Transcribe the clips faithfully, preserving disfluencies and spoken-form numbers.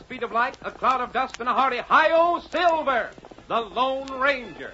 speed of light, a cloud of dust, and a hearty hi-yo Silver, the Lone Ranger.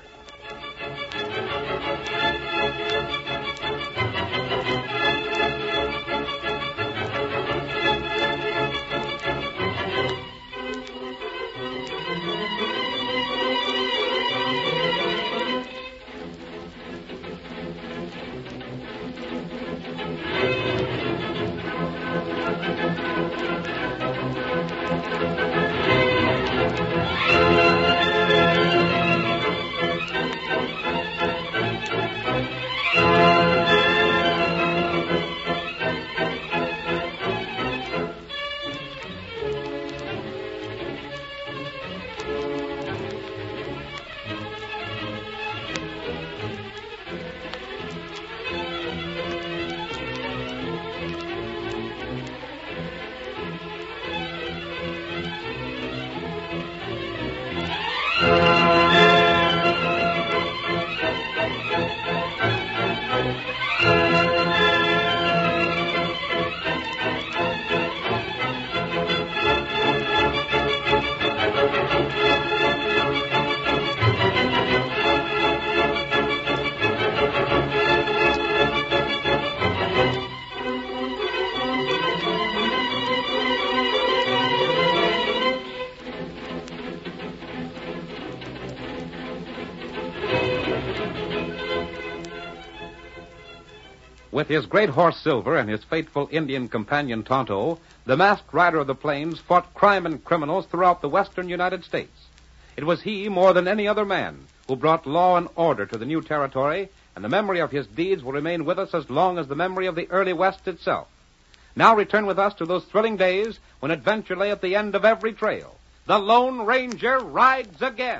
With his great horse Silver and his faithful Indian companion Tonto, the masked rider of the plains fought crime and criminals throughout the western United States. It was he, more than any other man, who brought law and order to the new territory, and the memory of his deeds will remain with us as long as the memory of the early West itself. Now return with us to those thrilling days when adventure lay at the end of every trail. The Lone Ranger rides again.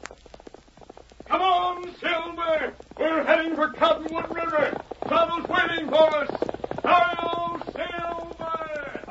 Come on, Silver! We're heading for Cottonwood River. Tonto's waiting for us. Hi-yo, Silver!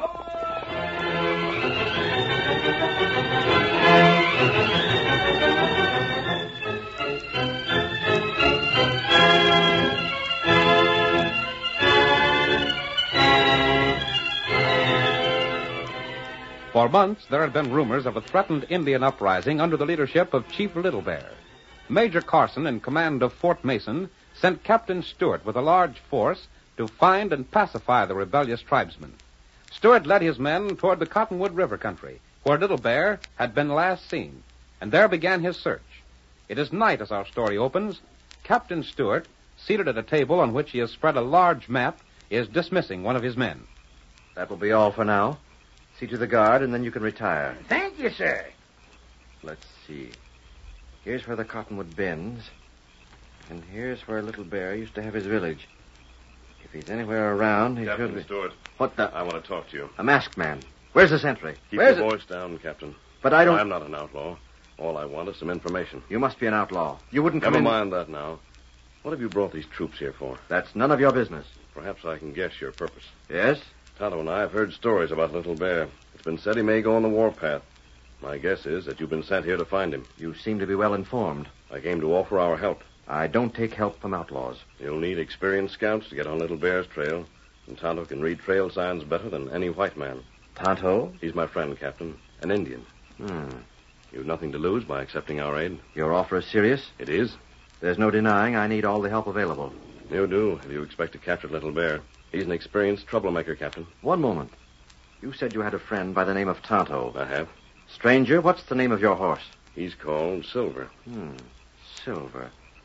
For months, there had been rumors of a threatened Indian uprising under the leadership of Chief Little Bear. Major Carson, in command of Fort Mason, sent Captain Stewart with a large force to find and pacify the rebellious tribesmen. Stewart led his men toward the Cottonwood River country, where Little Bear had been last seen, and there began his search. It is night as our story opens. Captain Stewart, seated at a table on which he has spread a large map, is dismissing one of his men. That will be all for now. See to the guard, and then you can retire. Thank you, sir. Let's see. Here's where the Cottonwood bends, and here's where Little Bear used to have his village. If he's anywhere around, he Captain should be... Stewart. What the... I want to talk to you. A masked man. Where's the sentry? Keep Where's your it? voice down, Captain. But I don't... I'm not an outlaw. All I want is some information. You must be an outlaw. You wouldn't come Never in... mind that now. What have you brought these troops here for? That's none of your business. Perhaps I can guess your purpose. Yes? Tonto and I have heard stories about Little Bear. It's been said he may go on the warpath. My guess is that you've been sent here to find him. You seem to be well informed. I came to offer our help. I don't take help from outlaws. You'll need experienced scouts to get on Little Bear's trail, and Tonto can read trail signs better than any white man. Tonto? He's my friend, Captain. An Indian. Hmm. You've nothing to lose by accepting our aid. Your offer is serious? It is. There's no denying I need all the help available. You do, if you expect to capture Little Bear. He's an experienced troublemaker, Captain. One moment. You said you had a friend by the name of Tonto. I have. Stranger, what's the name of your horse? He's called Silver. Hmm. Silver.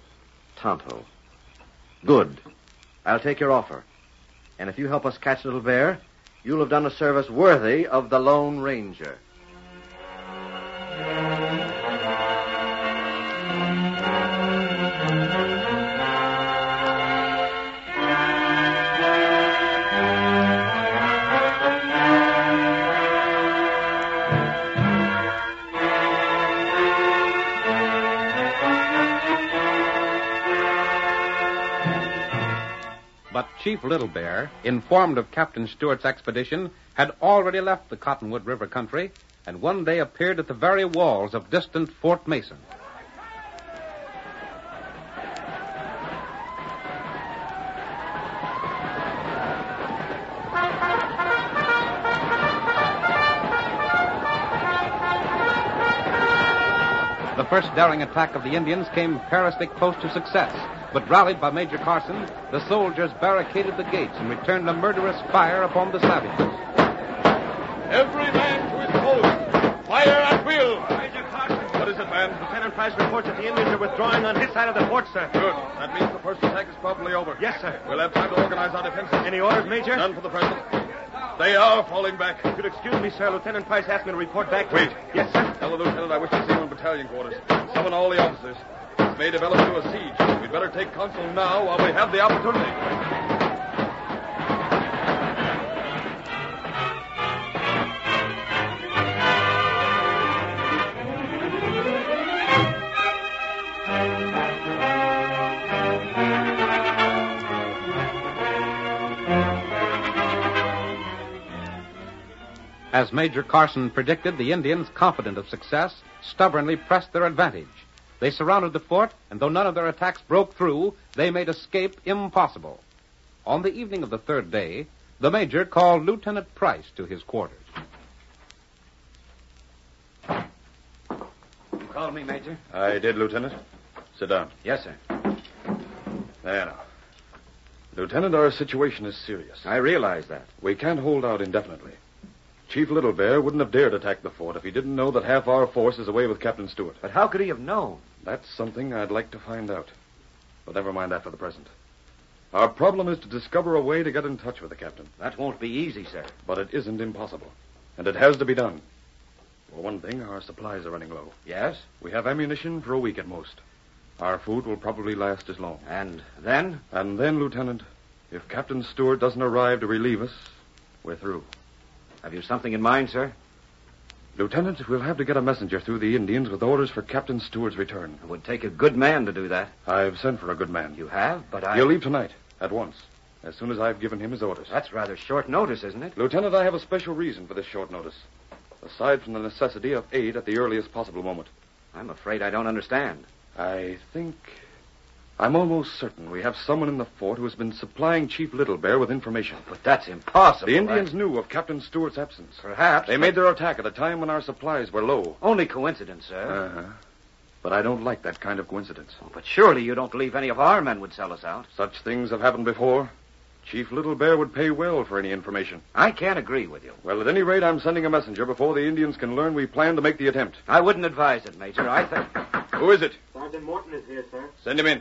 Tonto. Good. I'll take your offer. And if you help us catch Little Bear, you'll have done a service worthy of the Lone Ranger. But Chief Little Bear, informed of Captain Stewart's expedition, had already left the Cottonwood River country and one day appeared at the very walls of distant Fort Mason. The first daring attack of the Indians came perilously close to success, but rallied by Major Carson, the soldiers barricaded the gates and returned a murderous fire upon the savages. Every man to his post. Fire at will. Major Carson. What is it, man? Lieutenant Price reports that the Indians are withdrawing on his side of the fort, sir. Good. That means the first attack is probably over. Yes, sir. We'll have time to organize our defenses. Any orders, Major? None for the present. They are falling back. If you'll excuse me, sir. Lieutenant Price asked me to report back. Wait. Yes, sir. Tell the lieutenant I wish to see him in battalion quarters. Summon all the officers. This may develop into a siege. We'd better take counsel now while we have the opportunity. As Major Carson predicted, the Indians, confident of success, stubbornly pressed their advantage. They surrounded the fort, and though none of their attacks broke through, they made escape impossible. On the evening of the third day, the Major called Lieutenant Price to his quarters. You called me, Major? I did, Lieutenant. Sit down. Yes, sir. There now. Lieutenant, our situation is serious. I realize that. We can't hold out indefinitely. Chief Little Bear wouldn't have dared attack the fort if he didn't know that half our force is away with Captain Stewart. But how could he have known? That's something I'd like to find out. But never mind that for the present. Our problem is to discover a way to get in touch with the captain. That won't be easy, sir. But it isn't impossible. And it has to be done. For one thing, our supplies are running low. Yes? We have ammunition for a week at most. Our food will probably last as long. And then? And then, Lieutenant, if Captain Stewart doesn't arrive to relieve us, we're through. Have you something in mind, sir? Lieutenant, we'll have to get a messenger through the Indians with orders for Captain Stewart's return. It would take a good man to do that. I've sent for a good man. You have? But I... He'll leave tonight, at once, as soon as I've given him his orders. That's rather short notice, isn't it? Lieutenant, I have a special reason for this short notice, aside from the necessity of aid at the earliest possible moment. I'm afraid I don't understand. I think... I'm almost certain we have someone in the fort who has been supplying Chief Little Bear with information. But that's impossible. The Indians I... knew of Captain Stewart's absence. Perhaps. They made their attack at a time when our supplies were low. Only coincidence, sir. Uh-huh. But I don't like that kind of coincidence. Oh, but surely you don't believe any of our men would sell us out. Such things have happened before. Chief Little Bear would pay well for any information. I can't agree with you. Well, at any rate, I'm sending a messenger before the Indians can learn we plan to make the attempt. I wouldn't advise it, Major. I think... Who is it? Sergeant Morton is here, sir. Send him in.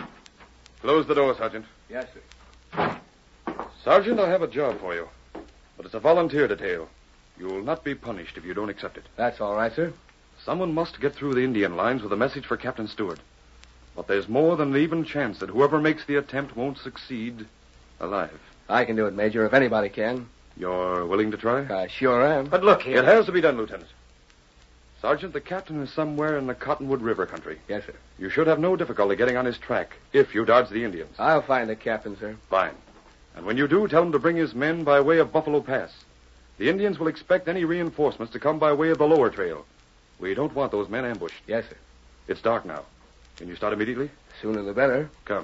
Close the door, Sergeant. Yes, sir. Sergeant, I have a job for you. But it's a volunteer detail. You will not be punished if you don't accept it. That's all right, sir. Someone must get through the Indian lines with a message for Captain Stewart. But there's more than an even chance that whoever makes the attempt won't succeed alive. I can do it, Major, if anybody can. You're willing to try? I sure am. But look here. It has to be done, Lieutenant. Sergeant, the captain is somewhere in the Cottonwood River country. Yes, sir. You should have no difficulty getting on his track if you dodge the Indians. I'll find the captain, sir. Fine. And when you do, tell him to bring his men by way of Buffalo Pass. The Indians will expect any reinforcements to come by way of the lower trail. We don't want those men ambushed. Yes, sir. It's dark now. Can you start immediately? Sooner the better. Come.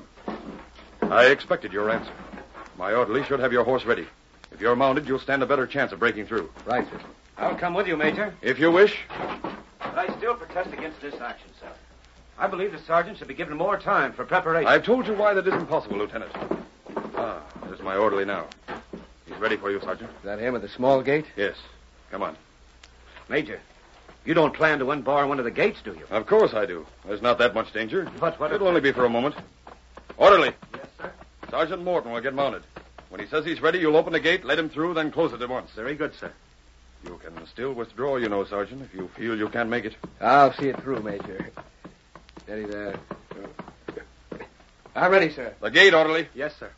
I expected your answer. My orderly should have your horse ready. If you're mounted, you'll stand a better chance of breaking through. Right, sir. I'll come with you, Major. If you wish. But I still protest against this action, sir. I believe the sergeant should be given more time for preparation. I've told you why that isn't possible, Lieutenant. Ah, there's my orderly now. He's ready for you, Sergeant. Is that him at the small gate? Yes. Come on. Major, you don't plan to unbar one of the gates, do you? Of course I do. There's not that much danger. But what... It'll only be for a moment. Orderly. Yes, sir. Sergeant Morton will get mounted. When he says he's ready, you'll open the gate, let him through, then close it at once. Very good, sir. You can still withdraw, you know, Sergeant, if you feel you can't make it. I'll see it through, Major. Steady there. I'm ready, sir. The gate, orderly. Yes, sir.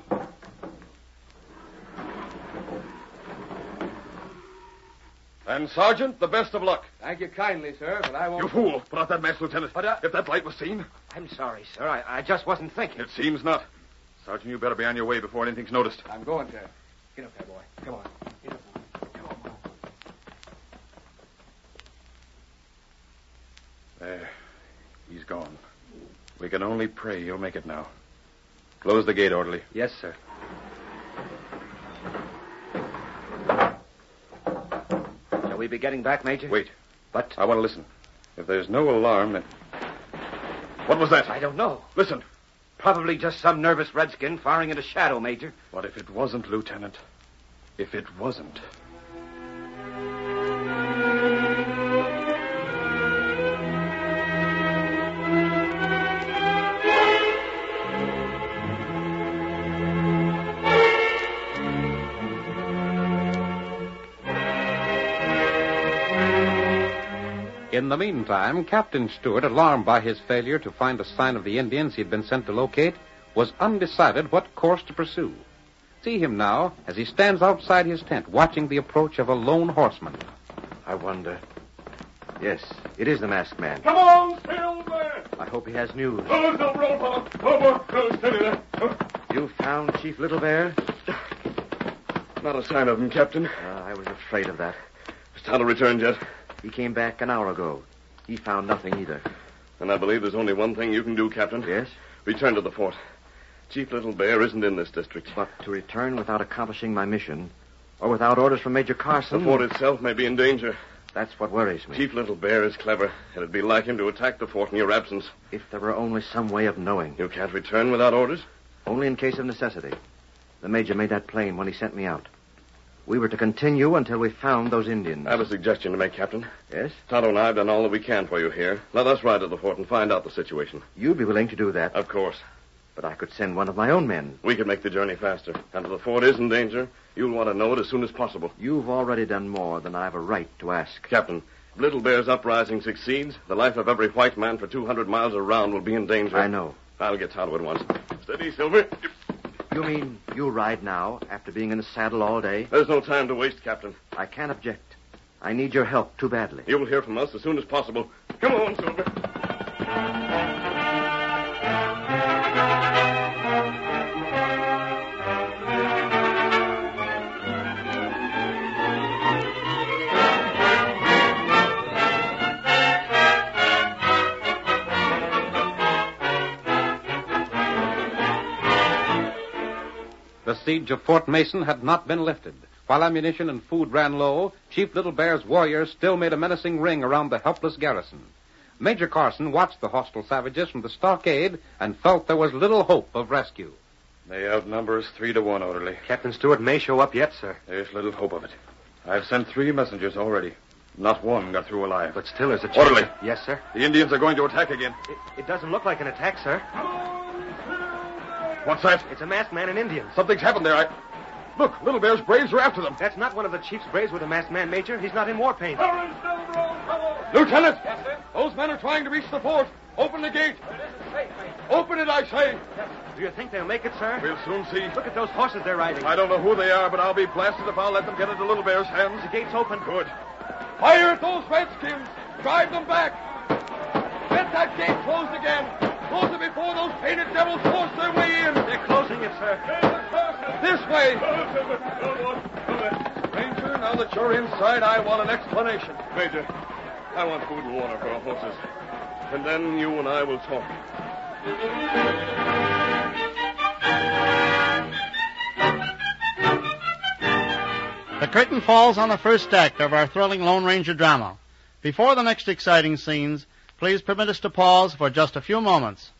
And, Sergeant, the best of luck. Thank you kindly, sir, but I won't... You fool. Put out that mask, Lieutenant. But, uh... If that light was seen... I'm sorry, sir. I, I just wasn't thinking. It seems not. Sergeant, you better be on your way before anything's noticed. I'm going, sir. Get up there, boy. Come on. Get up. There. He's gone. We can only pray he'll make it now. Close the gate, orderly. Yes, sir. Shall we be getting back, Major? Wait. But... I want to listen. If there's no alarm, then... What was that? I don't know. Listen. Probably just some nervous redskin firing into shadow, Major. What if it wasn't, Lieutenant? If it wasn't... In the meantime, Captain Stewart, alarmed by his failure to find a sign of the Indians he'd been sent to locate, was undecided what course to pursue. See him now as he stands outside his tent watching the approach of a lone horseman. I wonder. Yes, it is the masked man. Come on, Silver! I hope he has news. Oh, Silver, old fellow. Oh, oh, steady there. Oh. You found Chief Little Bear? Not a sign of him, Captain. Uh, I was afraid of that. Has Tonto returned yet? He came back an hour ago. He found nothing either. And I believe there's only one thing you can do, Captain. Yes? Return to the fort. Chief Little Bear isn't in this district. But to return without accomplishing my mission, or without orders from Major Carson... The fort itself may be in danger. That's what worries me. Chief Little Bear is clever, and it'd be like him to attack the fort in your absence. If there were only some way of knowing. You can't return without orders? Only in case of necessity. The Major made that plain when he sent me out. We were to continue until we found those Indians. I have a suggestion to make, Captain. Yes? Tonto and I have done all that we can for you here. Let us ride to the fort and find out the situation. You'd be willing to do that. Of course. But I could send one of my own men. We could make the journey faster. And if the fort is in danger, you'll want to know it as soon as possible. You've already done more than I have a right to ask. Captain, if Little Bear's uprising succeeds, the life of every white man for two hundred miles around will be in danger. I know. I'll get Tonto at once. Steady, Silver. You mean you ride now, after being in the saddle all day? There's no time to waste, Captain. I can't object. I need your help too badly. You'll hear from us as soon as possible. Come on, Silver. The siege of Fort Mason had not been lifted. While ammunition and food ran low, Chief Little Bear's warriors still made a menacing ring around the helpless garrison. Major Carson watched the hostile savages from the stockade and felt there was little hope of rescue. They outnumber us three to one, orderly. Captain Stewart may show up yet, sir. There's little hope of it. I've sent three messengers already. Not one got through alive. But still there's a chance. Orderly. Yes, sir. The Indians are going to attack again. It, it doesn't look like an attack, sir. What's that? It's a masked man and Indians. Something's happened there. I... Look, Little Bear's braves are after them. That's not one of the chief's braves with a masked man, Major. He's not in war paint. Lieutenant! Yes, sir? Those men are trying to reach the fort. Open the gate. But it isn't safe, Major. Open it, I say. Do you think they'll make it, sir? We'll soon see. Look at those horses they're riding. I don't know who they are, but I'll be blasted if I'll let them get into Little Bear's hands. The gate's open. Good. Fire at those redskins. Drive them back. Get that gate closed again. Close it before those painted devils force their way in. They're closing it, sir. This way. Ranger, now that you're inside, I want an explanation. Major, I want food and water for our horses. And then you and I will talk. The curtain falls on the first act of our thrilling Lone Ranger drama. Before the next exciting scenes, please permit us to pause for just a few moments.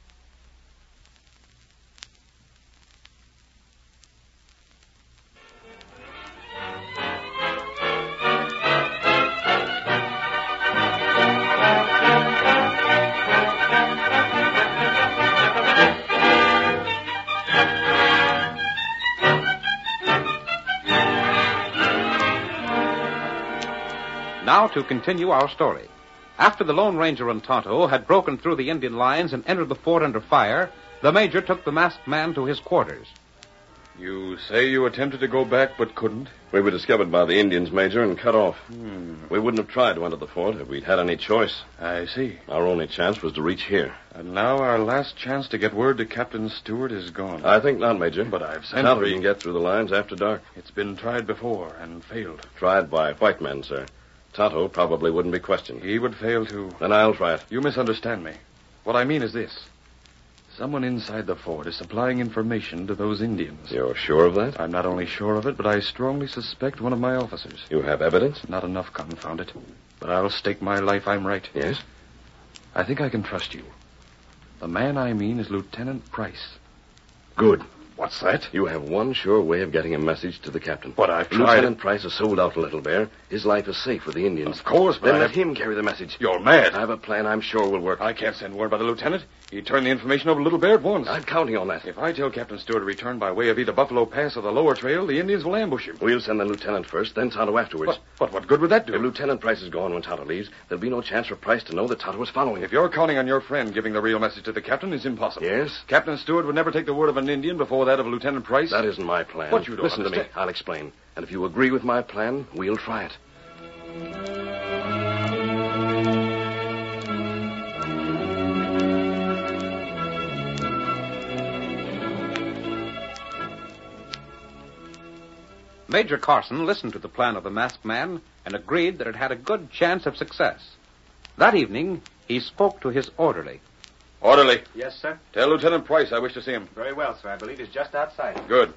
Now to continue our story. After the Lone Ranger and Tonto had broken through the Indian lines and entered the fort under fire, the Major took the masked man to his quarters. You say you attempted to go back but couldn't? We were discovered by the Indians, Major, and cut off. Hmm. We wouldn't have tried to enter the fort if we'd had any choice. I see. Our only chance was to reach here. And now our last chance to get word to Captain Stewart is gone. I think not, Major. But I've sent Not for we you. can get through the lines after dark. It's been tried before and failed. Tried by white men, sir. Tonto probably wouldn't be questioned. He would fail too. Then I'll try it. You misunderstand me. What I mean is this. Someone inside the fort is supplying information to those Indians. You're sure of that? I'm not only sure of it, but I strongly suspect one of my officers. You have evidence? Not enough, confound it. But I'll stake my life I'm right. Yes? I think I can trust you. The man I mean is Lieutenant Price. Good. What's that? You have one sure way of getting a message to the captain. But I've tried. Lieutenant Price has sold out to Little Bear. His life is safe with the Indians. Of course, but Then I let have... him carry the message. You're mad. I have a plan I'm sure will work. I can't send word by the lieutenant. He'd turn the information over to Little Bear at once. I'm counting on that. If I tell Captain Stewart to return by way of either Buffalo Pass or the lower trail, the Indians will ambush him. We'll send the lieutenant first, then Tonto afterwards. But, but what good would that do? If Lieutenant Price is gone when Tonto leaves, there'll be no chance for Price to know that Tonto is following. If you're counting on your friend giving the real message to the captain, it's impossible. Yes? Captain Stewart would never take the word of an Indian before that of Lieutenant Price. That isn't my plan. What you don't Listen understand. to me. I'll explain. And if you agree with my plan, we'll try it. Major Carson listened to the plan of the masked man and agreed that it had a good chance of success. That evening, he spoke to his orderly. Orderly, Yes, sir. tell Lieutenant Price I wish to see him. Very well, sir. I believe he's just outside. Good.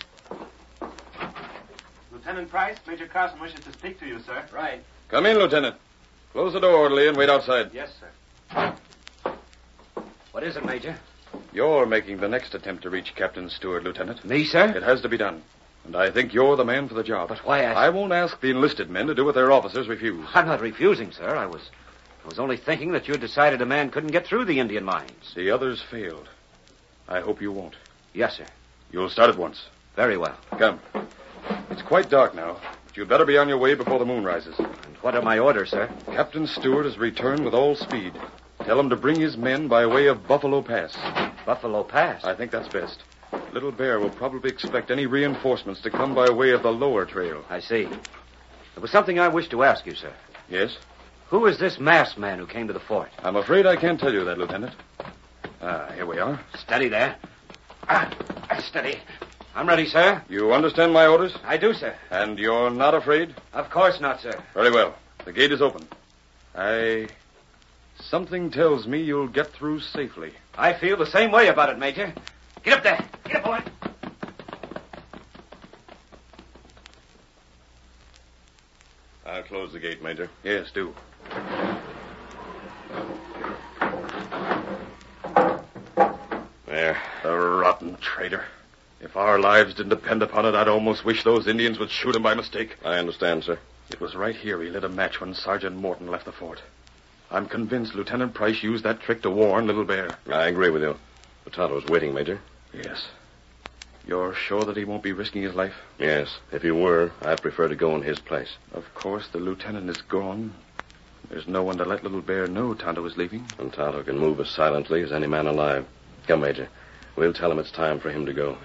Lieutenant Price, Major Carson wishes to speak to you, sir. Right. Come in, Lieutenant. Close the door, orderly, and wait outside. Yes, sir. What is it, Major? You're making the next attempt to reach Captain Stewart, Lieutenant. Me, sir? It has to be done. And I think you're the man for the job. But why ask... I won't ask the enlisted men to do what their officers refuse. I'm not refusing, sir. I was... I was only thinking that you had decided a man couldn't get through the Indian lines. The others failed. I hope you won't. Yes, sir. You'll start at once. Very well. Come. It's quite dark now, but you'd better be on your way before the moon rises. And what are my orders, sir? Captain Stewart has returned with all speed. Tell him to bring his men by way of Buffalo Pass. Buffalo Pass. I think that's best. Little Bear will probably expect any reinforcements to come by way of the lower trail. I see. There was something I wished to ask you, sir. Yes? Who is this masked man who came to the fort? I'm afraid I can't tell you that, Lieutenant. Ah, here we are. Steady there. Ah, steady. I'm ready, sir. You understand my orders? I do, sir. And you're not afraid? Of course not, sir. Very well. The gate is open. I... Something tells me you'll get through safely. I feel the same way about it, Major. Get up there. Get up, boy. I'll close the gate, Major. Yes, do. There. The rotten traitor. If our lives didn't depend upon it, I'd almost wish those Indians would shoot him by mistake. I understand, sir. It was right here he lit a match when Sergeant Morton left the fort. I'm convinced Lieutenant Price used that trick to warn Little Bear. I agree with you. But Tonto's waiting, Major. Yes. You're sure that he won't be risking his life? Yes. If he were, I'd prefer to go in his place. Of course, the lieutenant is gone. There's no one to let Little Bear know Tonto is leaving. And Tonto can move as silently as any man alive. Come, Major. We'll tell him it's time for him to go.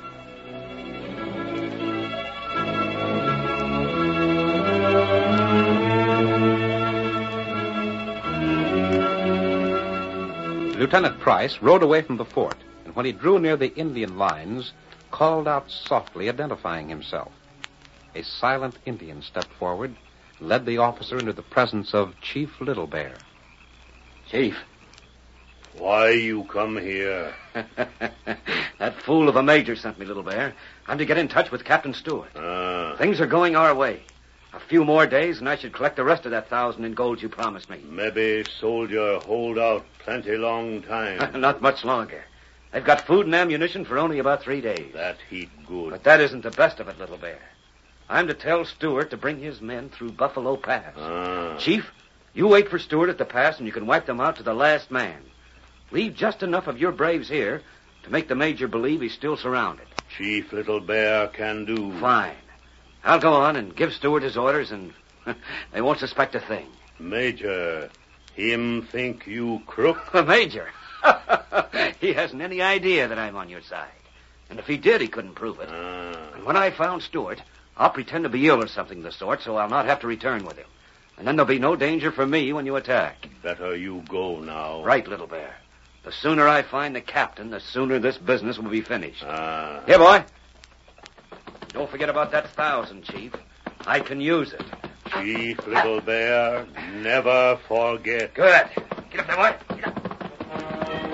Lieutenant Price rode away from the fort, and when he drew near the Indian lines, called out softly, identifying himself. A silent Indian stepped forward, led the officer into the presence of Chief Little Bear. Chief. Why you come here? That fool of a major sent me, Little Bear. I'm to get in touch with Captain Stewart. Ah, Things are going our way. A few more days, and I should collect the rest of that thousand in gold you promised me. maybe soldier hold out plenty long time. Not much longer. They've got food and ammunition for only about three days. That heat good. But that isn't the best of it, Little Bear. I'm to tell Stewart to bring his men through Buffalo Pass. Ah. Chief, you wait for Stewart at the pass, and you can wipe them out to the last man. Leave just enough of your braves here to make the major believe he's still surrounded. Chief Little Bear can do. Fine. I'll go on and give Stewart his orders, and they won't suspect a thing. Major, him think you crook? The major? He hasn't any idea that I'm on your side. And if he did, he couldn't prove it. Ah. And when I found Stewart, I'll pretend to be ill or something of the sort, so I'll not have to return with him. And then there'll be no danger for me when you attack. Better you go now. Right, Little Bear. The sooner I find the captain, the sooner this business will be finished. Ah. Here, boy. Don't forget about that thousand, Chief. I can use it. Chief Little Bear, never forget. Good. Get up there, boy. Get up.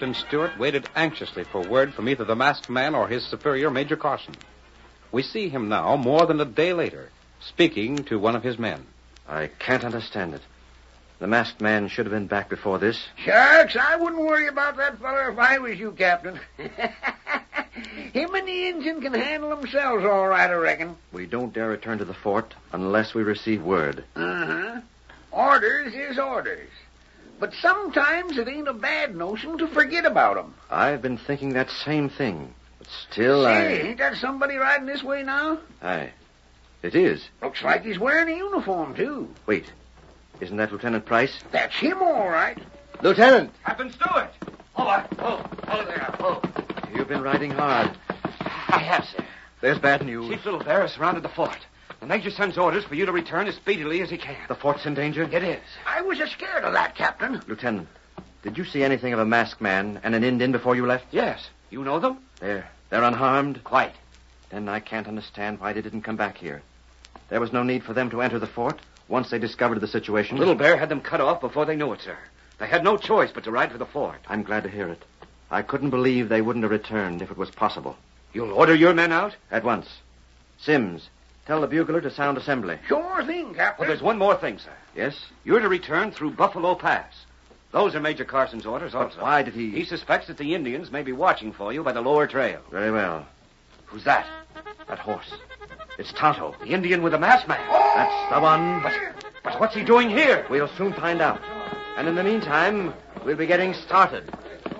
Captain Stewart waited anxiously for word from either the masked man or his superior, Major Carson. We see him now, more than a day later, speaking to one of his men. I can't understand it. The masked man should have been back before this. Shucks, I wouldn't worry about that feller if I was you, Captain. Him and the Injun can handle themselves all right, I reckon. We don't dare return to the fort unless we receive word. Uh-huh. Orders is orders. But sometimes it ain't a bad notion to forget about 'em. I've been thinking that same thing. But still, Say, I... ain't that somebody riding this way now? Aye. It is. Looks like he's wearing a uniform, too. Wait. Isn't that Lieutenant Price? That's him, all right. Lieutenant! Captain Stewart! Oh, I, oh, oh there, oh. You've been riding hard. I have, sir. There's bad news. Chief Little Bear has surrounded the fort. The Major sends orders for you to return as speedily as he can. The fort's in danger? It is. I was a scared of that, Captain. Lieutenant, did you see anything of a masked man and an Indian before you left? Yes. You know them? They're, they're unharmed? Quite. Then I can't understand why they didn't come back here. There was no need for them to enter the fort once they discovered the situation. Little Bear had them cut off before they knew it, sir. They had no choice but to ride for the fort. I'm glad to hear it. I couldn't believe they wouldn't have returned if it was possible. You'll order your men out? At once. Sims, tell the bugler to sound assembly. Sure thing, Captain. Well, there's one more thing, sir. Yes? You're to return through Buffalo Pass. Those are Major Carson's orders also. But why did he... He suspects that the Indians may be watching for you by the lower trail. Very well. Who's that? That horse. It's Tonto. The Indian with the masked man. That's the one. But, but what's he doing here? We'll soon find out. And in the meantime, we'll be getting started.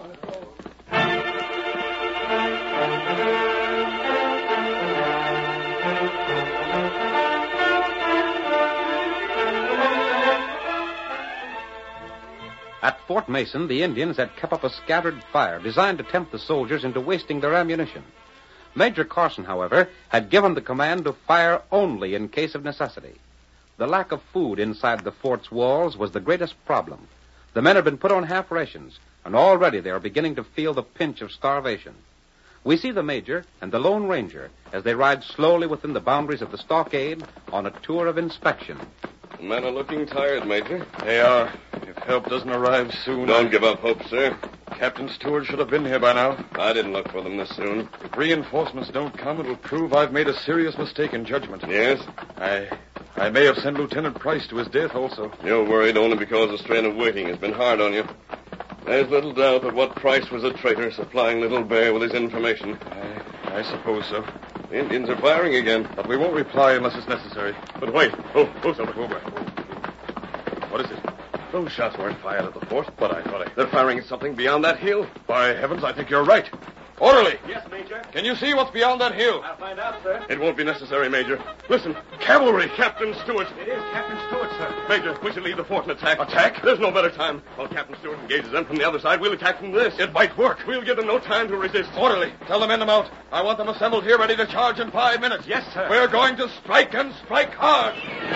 At Fort Mason, the Indians had kept up a scattered fire designed to tempt the soldiers into wasting their ammunition. Major Carson, however, had given the command to fire only in case of necessity. The lack of food inside the fort's walls was the greatest problem. The men had been put on half rations, and already they are beginning to feel the pinch of starvation. We see the Major and the Lone Ranger as they ride slowly within the boundaries of the stockade on a tour of inspection. The men are looking tired, Major. They are. If help doesn't arrive soon... Don't I... give up hope, sir. Captain Stewart should have been here by now. I didn't look for them this soon. If reinforcements don't come, it'll prove I've made a serious mistake in judgment. Yes? I... I may have sent Lieutenant Price to his death also. You're worried only because the strain of waiting has been hard on you. There's little doubt that what Price was a traitor supplying Little Bear with his information. I... I suppose so. The Indians are firing again. But we won't reply unless it's necessary. But wait. Oh, oh, Silver. Over. What is it? Those shots weren't fired at the fort. But I thought I... They're firing at something beyond that hill. By heavens, I think you're right. Orderly! Yes, Major. Can you see what's beyond that hill? I'll find out, sir. It won't be necessary, Major. Listen. Cavalry! Captain Stewart. It is Captain Stewart, sir. Major, we should leave the fort and attack. Attack? There's no better time. While Captain Stewart engages them from the other side, we'll attack from this. It might work. We'll give them no time to resist. Orderly, tell the men to mount. I want them assembled here ready to charge in five minutes. Yes, sir. We're going to strike and strike hard.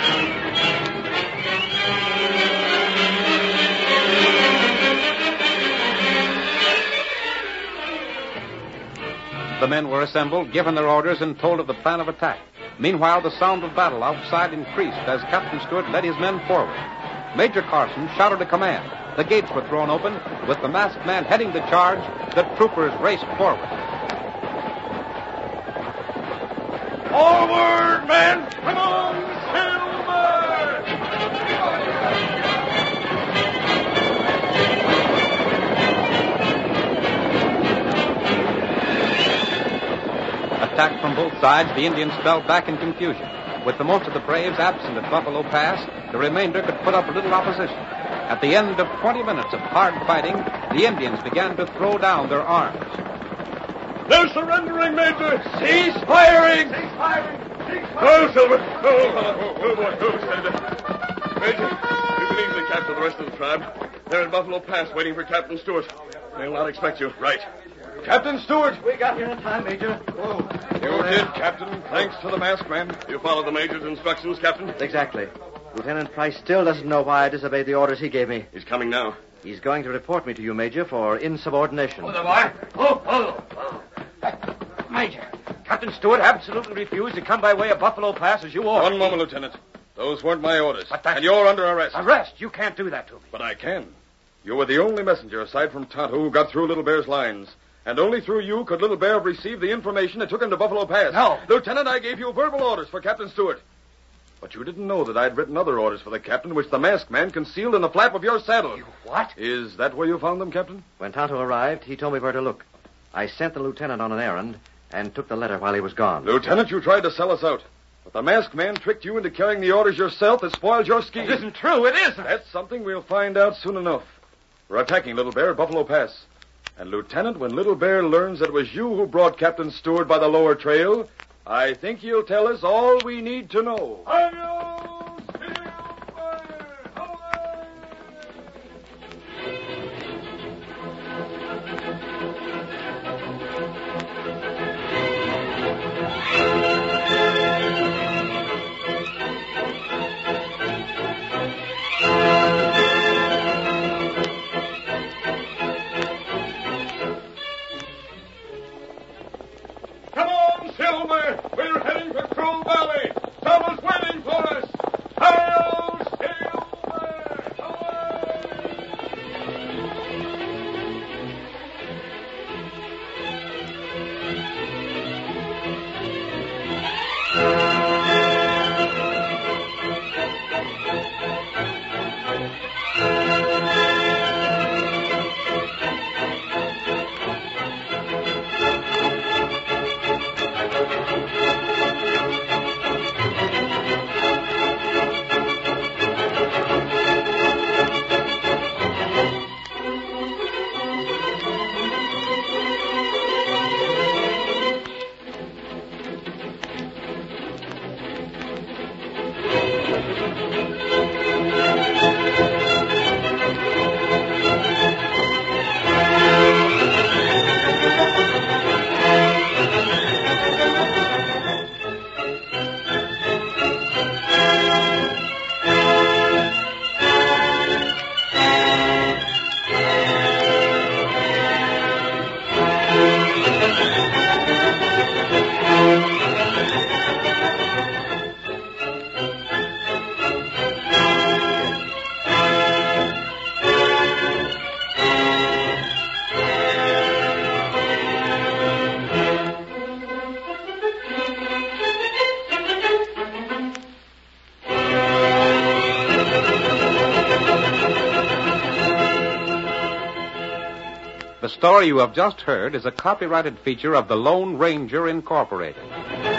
The men were assembled, given their orders, and told of the plan of attack. Meanwhile, the sound of battle outside increased as Captain Stewart led his men forward. Major Carson shouted a command. The gates were thrown open. With the masked man heading the charge, the troopers raced forward. Forward, men! Come on, Silver! Attacked from both sides, the Indians fell back in confusion. With the most of the braves absent at Buffalo Pass, the remainder could put up little opposition. At the end of twenty minutes of hard fighting, the Indians began to throw down their arms. They're surrendering, Major! Cease firing! Cease firing! Cease firing! Oh, Silver! Oh, oh, oh, boy. Oh, stand up. Major, you can easily capture the rest of the tribe. They're at Buffalo Pass waiting for Captain Stewart. They'll not expect you. Right. Captain Stewart! We got here in time, Major. Oh, you did, Captain. Thanks to the masked man. You follow the Major's instructions, Captain? Exactly. Lieutenant Price still doesn't know why I disobeyed the orders he gave me. He's coming now. He's going to report me to you, Major, for insubordination. Oh, the boy. Oh, oh, oh. Major, Captain Stewart absolutely refused to come by way of Buffalo Pass as you ordered. One moment, Lieutenant. Those weren't my orders. But that... And you're under arrest. Arrest? You can't do that to me. But I can. You were the only messenger, aside from Tonto, who got through Little Bear's lines. And only through you could Little Bear have received the information that took him to Buffalo Pass. No. Lieutenant, I gave you verbal orders for Captain Stewart. But you didn't know that I'd written other orders for the captain, which the masked man concealed in the flap of your saddle. You what? Is that where you found them, Captain? When Tonto arrived, he told me where to look. I sent the lieutenant on an errand and took the letter while he was gone. Lieutenant, you tried to sell us out. But the masked man tricked you into carrying the orders yourself that spoiled your scheme. It isn't true. It isn't. That's something we'll find out soon enough. We're attacking Little Bear at Buffalo Pass. And, Lieutenant, when Little Bear learns that it was you who brought Captain Stewart by the lower trail, I think he'll tell us all we need to know. Come on, Silver! We're heading for Cruel Valley! Someone's waiting for us! Hail, Silver! The story you have just heard is a copyrighted feature of the Lone Ranger Incorporated.